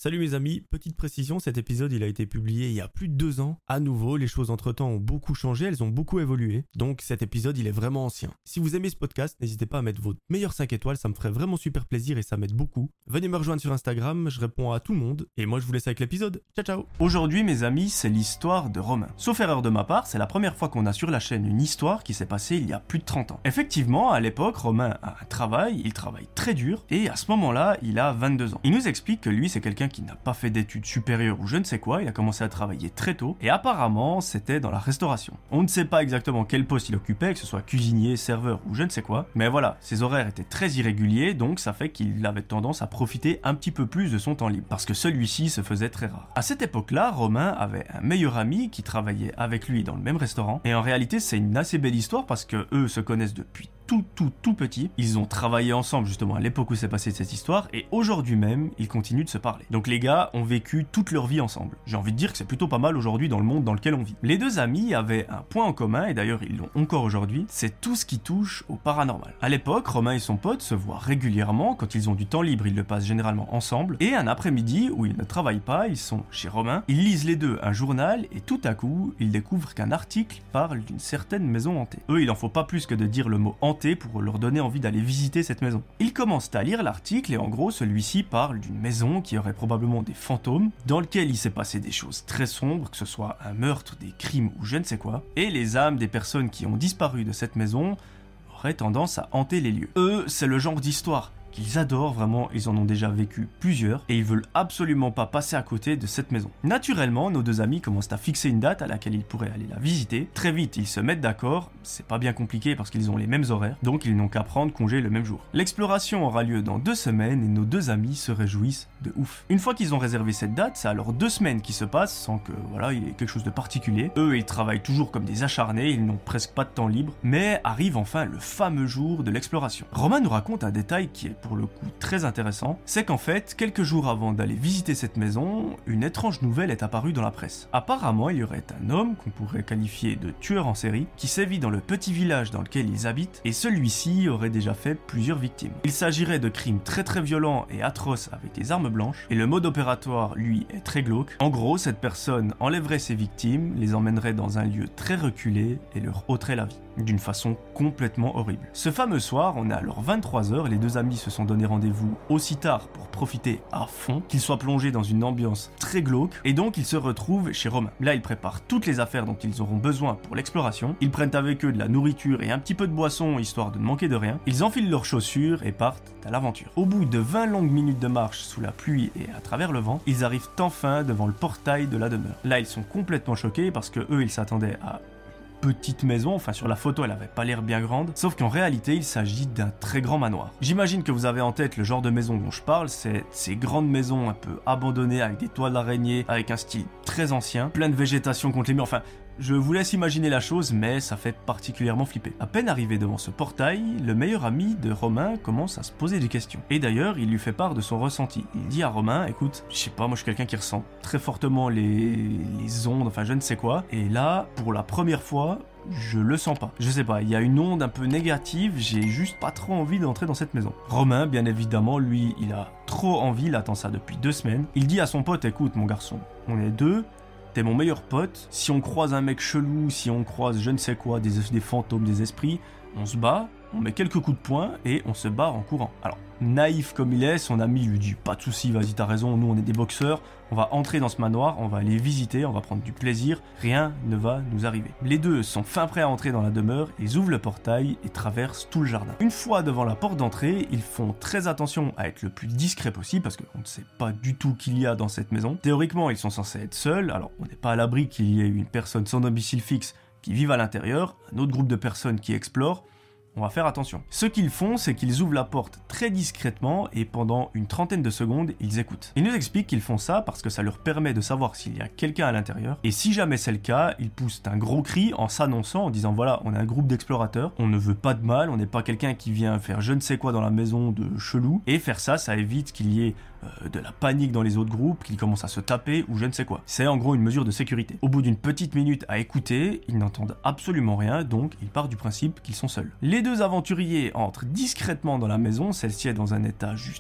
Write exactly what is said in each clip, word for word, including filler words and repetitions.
Salut mes amis, petite précision, cet épisode il a été publié il y a plus de deux ans. À nouveau, les choses entre temps ont beaucoup changé, elles ont beaucoup évolué, donc cet épisode il est vraiment ancien. Si vous aimez ce podcast, n'hésitez pas à mettre vos meilleures cinq étoiles, ça me ferait vraiment super plaisir et ça m'aide beaucoup. Venez me rejoindre sur Instagram, je réponds à tout le monde, et moi je vous laisse avec l'épisode. Ciao ciao. Aujourd'hui mes amis, c'est l'histoire de Romain. Sauf erreur de ma part, c'est la première fois qu'on a sur la chaîne une histoire qui s'est passée il y a plus de trente ans. Effectivement, à l'époque, Romain a un travail, il travaille très dur, et à ce moment-là, il a vingt-deux ans. Il nous explique que lui c'est quelqu'un qui n'a pas fait d'études supérieures ou je ne sais quoi, il a commencé à travailler très tôt, et apparemment c'était dans la restauration. On ne sait pas exactement quel poste il occupait, que ce soit cuisinier, serveur ou je ne sais quoi, mais voilà, ses horaires étaient très irréguliers, donc ça fait qu'il avait tendance à profiter un petit peu plus de son temps libre, parce que celui-ci se faisait très rare. À cette époque-là, Romain avait un meilleur ami qui travaillait avec lui dans le même restaurant, et en réalité c'est une assez belle histoire parce que eux se connaissent depuis tout tout tout petit. Ils ont travaillé ensemble justement à l'époque où s'est passée cette histoire et aujourd'hui même ils continuent de se parler. Donc les gars ont vécu toute leur vie ensemble. J'ai envie de dire que c'est plutôt pas mal aujourd'hui dans le monde dans lequel on vit. Les deux amis avaient un point en commun et d'ailleurs ils l'ont encore aujourd'hui, c'est tout ce qui touche au paranormal. À l'époque, Romain et son pote se voient régulièrement, quand ils ont du temps libre ils le passent généralement ensemble et un après-midi où ils ne travaillent pas, ils sont chez Romain, ils lisent les deux un journal et tout à coup ils découvrent qu'un article parle d'une certaine maison hantée. Eux il en faut pas plus que de dire le mot hantée pour leur donner envie d'aller visiter cette maison. Ils commencent à lire l'article et en gros celui-ci parle d'une maison qui aurait probablement des fantômes, dans lequel il s'est passé des choses très sombres, que ce soit un meurtre, des crimes ou je ne sais quoi, et les âmes des personnes qui ont disparu de cette maison auraient tendance à hanter les lieux. Eux, c'est le genre d'histoire qu'ils adorent vraiment, ils en ont déjà vécu plusieurs et ils veulent absolument pas passer à côté de cette maison. Naturellement, nos deux amis commencent à fixer une date à laquelle ils pourraient aller la visiter. Très vite, ils se mettent d'accord, c'est pas bien compliqué parce qu'ils ont les mêmes horaires, donc ils n'ont qu'à prendre congé le même jour. L'exploration aura lieu dans deux semaines et nos deux amis se réjouissent de ouf. Une fois qu'ils ont réservé cette date, c'est alors deux semaines qui se passent sans que, voilà, il y ait quelque chose de particulier. Eux, ils travaillent toujours comme des acharnés, ils n'ont presque pas de temps libre, mais arrive enfin le fameux jour de l'exploration. Romain nous raconte un détail qui est pour le coup très intéressant, c'est qu'en fait, quelques jours avant d'aller visiter cette maison, une étrange nouvelle est apparue dans la presse. Apparemment, il y aurait un homme qu'on pourrait qualifier de tueur en série qui sévit dans le petit village dans lequel ils habitent et celui-ci aurait déjà fait plusieurs victimes. Il s'agirait de crimes très très violents et atroces avec des armes blanches et le mode opératoire, lui, est très glauque. En gros, cette personne enlèverait ses victimes, les emmènerait dans un lieu très reculé et leur ôterait la vie d'une façon complètement horrible. Ce fameux soir, on est alors vingt-trois heures, les deux amis se sont donné rendez-vous aussi tard pour profiter à fond, qu'ils soient plongés dans une ambiance très glauque, et donc ils se retrouvent chez Romain. Là, ils préparent toutes les affaires dont ils auront besoin pour l'exploration, ils prennent avec eux de la nourriture et un petit peu de boisson histoire de ne manquer de rien, ils enfilent leurs chaussures et partent à l'aventure. Au bout de vingt longues minutes de marche sous la pluie et à travers le vent, ils arrivent enfin devant le portail de la demeure. Là, ils sont complètement choqués parce que eux, ils s'attendaient à petite maison, enfin sur la photo elle avait pas l'air bien grande, sauf qu'en réalité il s'agit d'un très grand manoir. J'imagine que vous avez en tête le genre de maison dont je parle, c'est ces grandes maisons un peu abandonnées avec des toits d'araignée, avec un style très ancien, plein de végétation contre les murs, enfin je vous laisse imaginer la chose, mais ça fait particulièrement flipper. À peine arrivé devant ce portail, le meilleur ami de Romain commence à se poser des questions. Et d'ailleurs, il lui fait part de son ressenti. Il dit à Romain, écoute, je sais pas, moi je suis quelqu'un qui ressent très fortement les, les ondes, enfin je ne sais quoi. Et là, pour la première fois, je le sens pas. Je sais pas, il y a une onde un peu négative, j'ai juste pas trop envie d'entrer dans cette maison. Romain, bien évidemment, lui, il a trop envie, il attend ça depuis deux semaines. Il dit à son pote, écoute mon garçon, on est deux, t'es mon meilleur pote, si on croise un mec chelou, si on croise je ne sais quoi, des, des fantômes, des esprits, on se bat, on met quelques coups de poing et on se barre en courant. Alors, naïf comme il est, son ami lui dit pas de soucis, vas-y t'as raison, nous on est des boxeurs, on va entrer dans ce manoir, on va aller visiter, on va prendre du plaisir, rien ne va nous arriver. Les deux sont fin prêts à entrer dans la demeure, ils ouvrent le portail et traversent tout le jardin. Une fois devant la porte d'entrée, ils font très attention à être le plus discret possible parce qu'on ne sait pas du tout qu'il y a dans cette maison. Théoriquement, ils sont censés être seuls, alors on n'est pas à l'abri qu'il y ait une personne sans domicile fixe qui vive à l'intérieur, un autre groupe de personnes qui explorent. On va faire attention. Ce qu'ils font, c'est qu'ils ouvrent la porte très discrètement et pendant une trentaine de secondes, ils écoutent. Ils nous expliquent qu'ils font ça parce que ça leur permet de savoir s'il y a quelqu'un à l'intérieur. Et si jamais c'est le cas, ils poussent un gros cri en s'annonçant, en disant voilà, on est un groupe d'explorateurs, on ne veut pas de mal, on n'est pas quelqu'un qui vient faire je ne sais quoi dans la maison de chelou. Et faire ça, ça évite qu'il y ait euh, de la panique dans les autres groupes, qu'ils commencent à se taper ou je ne sais quoi. C'est en gros une mesure de sécurité. Au bout d'une petite minute à écouter, ils n'entendent absolument rien, donc ils partent du principe qu'ils sont seuls. Les deux aventuriers entrent discrètement dans la maison, celle-ci est dans un état juste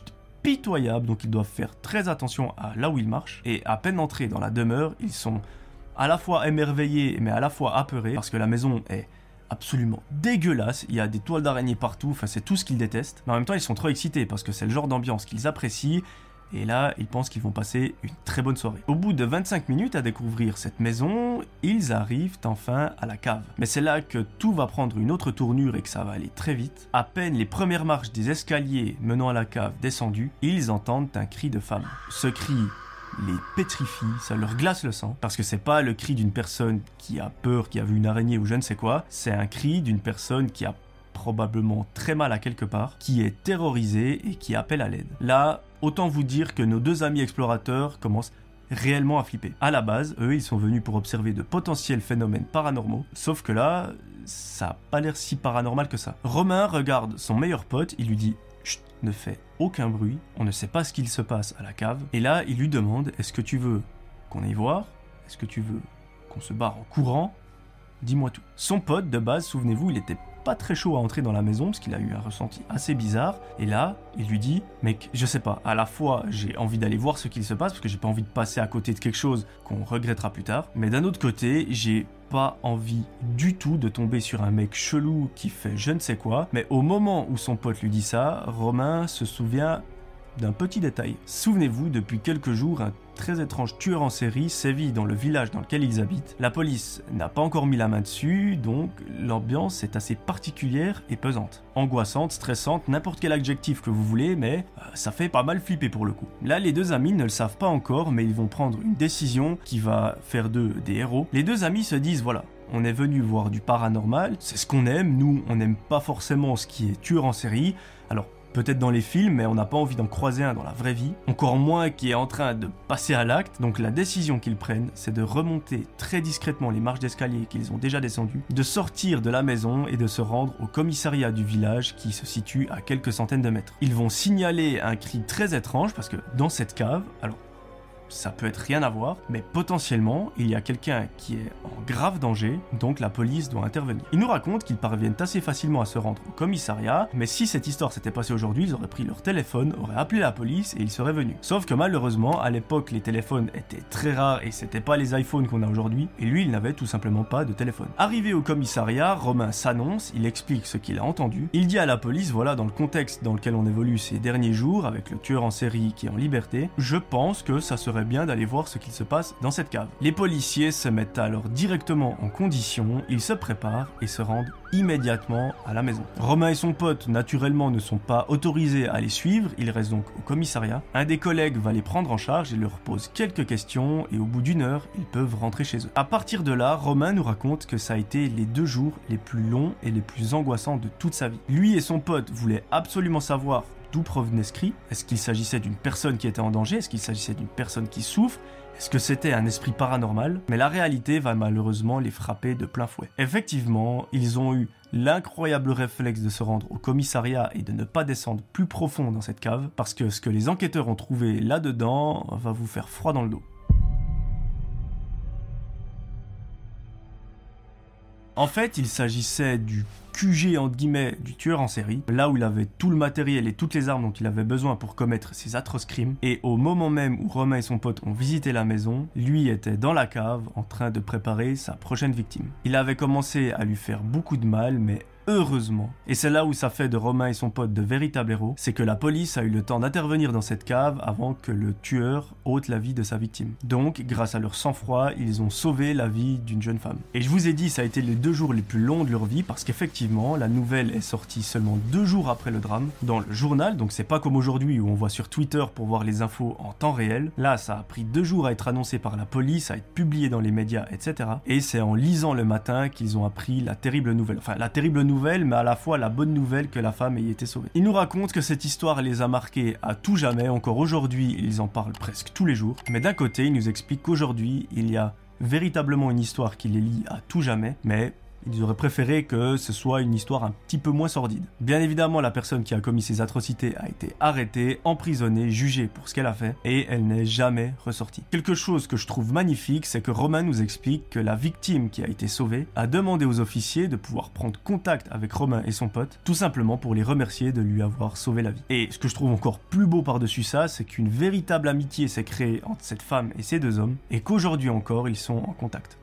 pitoyable, donc ils doivent faire très attention à là où ils marchent. Et à peine entrés dans la demeure, ils sont à la fois émerveillés, mais à la fois apeurés, parce que la maison est absolument dégueulasse, il y a des toiles d'araignée partout, enfin c'est tout ce qu'ils détestent. Mais en même temps, ils sont trop excités, parce que c'est le genre d'ambiance qu'ils apprécient, et là, ils pensent qu'ils vont passer une très bonne soirée. Au bout de vingt-cinq minutes à découvrir cette maison, ils arrivent enfin à la cave. Mais c'est là que tout va prendre une autre tournure et que ça va aller très vite. À peine les premières marches des escaliers menant à la cave descendues, ils entendent un cri de femme. Ce cri les pétrifie, ça leur glace le sang, parce que c'est pas le cri d'une personne qui a peur, qui a vu une araignée ou je ne sais quoi, c'est un cri d'une personne qui a probablement très mal à quelque part, qui est terrorisée et qui appelle à l'aide. Là, autant vous dire que nos deux amis explorateurs commencent réellement à flipper. À la base, eux, ils sont venus pour observer de potentiels phénomènes paranormaux, sauf que là, ça a pas l'air si paranormal que ça. Romain regarde son meilleur pote, il lui dit « Chut, ne fais aucun bruit, on ne sait pas ce qu'il se passe à la cave. » Et là, il lui demande « Est-ce que tu veux qu'on aille voir? Est-ce que tu veux qu'on se barre en courant? Dis-moi tout. » Son pote, de base, souvenez-vous, il était pas très chaud à entrer dans la maison parce qu'il a eu un ressenti assez bizarre. Et là, il lui dit « Mec, je sais pas, à la fois j'ai envie d'aller voir ce qu'il se passe parce que j'ai pas envie de passer à côté de quelque chose qu'on regrettera plus tard. Mais d'un autre côté, j'ai pas envie du tout de tomber sur un mec chelou qui fait je ne sais quoi. » Mais au moment où son pote lui dit ça, Romain se souvient d'un petit détail. Souvenez-vous, depuis quelques jours, un très étrange tueur en série sévit dans le village dans lequel ils habitent. La police n'a pas encore mis la main dessus, donc l'ambiance est assez particulière et pesante. Angoissante, stressante, n'importe quel adjectif que vous voulez, mais euh, ça fait pas mal flipper pour le coup. Là, les deux amis ne le savent pas encore, mais ils vont prendre une décision qui va faire d'eux des héros. Les deux amis se disent, voilà, on est venu voir du paranormal, c'est ce qu'on aime, nous on n'aime pas forcément ce qui est tueur en série, alors peut-être dans les films, mais on n'a pas envie d'en croiser un dans la vraie vie. Encore moins qui est en train de passer à l'acte. Donc la décision qu'ils prennent, c'est de remonter très discrètement les marches d'escalier qu'ils ont déjà descendues, de sortir de la maison et de se rendre au commissariat du village qui se situe à quelques centaines de mètres. Ils vont signaler un cri très étrange parce que dans cette cave, alors ça peut être rien à voir, mais potentiellement, il y a quelqu'un qui est en grave danger, donc la police doit intervenir. Ils nous racontent qu'ils parviennent assez facilement à se rendre au commissariat, mais si cette histoire s'était passée aujourd'hui, ils auraient pris leur téléphone, auraient appelé la police et ils seraient venus. Sauf que malheureusement, à l'époque, les téléphones étaient très rares et c'était pas les iPhones qu'on a aujourd'hui, et lui, il n'avait tout simplement pas de téléphone. Arrivé au commissariat, Romain s'annonce, il explique ce qu'il a entendu, il dit à la police, voilà, dans le contexte dans lequel on évolue ces derniers jours, avec le tueur en série qui est en liberté, je pense que ça serait bien d'aller voir ce qu'il se passe dans cette cave. Les policiers se mettent alors directement en condition, ils se préparent et se rendent immédiatement à la maison. Romain et son pote, naturellement, ne sont pas autorisés à les suivre, ils restent donc au commissariat. Un des collègues va les prendre en charge et leur pose quelques questions et au bout d'une heure, ils peuvent rentrer chez eux. À partir de là, Romain nous raconte que ça a été les deux jours les plus longs et les plus angoissants de toute sa vie. Lui et son pote voulaient absolument savoir d'où provenait ce cri. Est-ce qu'il s'agissait d'une personne qui était en danger? Est-ce qu'il s'agissait d'une personne qui souffre? Est-ce que c'était un esprit paranormal? Mais la réalité va malheureusement les frapper de plein fouet. Effectivement, ils ont eu l'incroyable réflexe de se rendre au commissariat et de ne pas descendre plus profond dans cette cave, parce que ce que les enquêteurs ont trouvé là-dedans va vous faire froid dans le dos. En fait, il s'agissait du Q G entre guillemets du tueur en série, là où il avait tout le matériel et toutes les armes dont il avait besoin pour commettre ses atroces crimes, et au moment même où Romain et son pote ont visité la maison, lui était dans la cave en train de préparer sa prochaine victime. Il avait commencé à lui faire beaucoup de mal, mais heureusement, et c'est là où ça fait de Romain et son pote de véritables héros, c'est que la police a eu le temps d'intervenir dans cette cave avant que le tueur ôte la vie de sa victime. Donc, grâce à leur sang-froid, ils ont sauvé la vie d'une jeune femme. Et je vous ai dit, ça a été les deux jours les plus longs de leur vie, parce qu'effectivement, la nouvelle est sortie seulement deux jours après le drame, dans le journal, donc c'est pas comme aujourd'hui où on voit sur Twitter pour voir les infos en temps réel. Là, ça a pris deux jours à être annoncé par la police, à être publié dans les médias, et cetera. Et c'est en lisant le matin qu'ils ont appris la terrible nouvelle. Enfin, la terrible nouvelle mais à la fois la bonne nouvelle que la femme ait été sauvée. Ils nous racontent que cette histoire les a marqués à tout jamais, encore aujourd'hui ils en parlent presque tous les jours, mais d'un côté ils nous expliquent qu'aujourd'hui il y a véritablement une histoire qui les lie à tout jamais, mais Ils auraient préféré que ce soit une histoire un petit peu moins sordide. Bien évidemment, la personne qui a commis ces atrocités a été arrêtée, emprisonnée, jugée pour ce qu'elle a fait, et elle n'est jamais ressortie. Quelque chose que je trouve magnifique, c'est que Romain nous explique que la victime qui a été sauvée a demandé aux officiers de pouvoir prendre contact avec Romain et son pote, tout simplement pour les remercier de lui avoir sauvé la vie. Et ce que je trouve encore plus beau par-dessus ça, c'est qu'une véritable amitié s'est créée entre cette femme et ces deux hommes, et qu'aujourd'hui encore, ils sont en contact.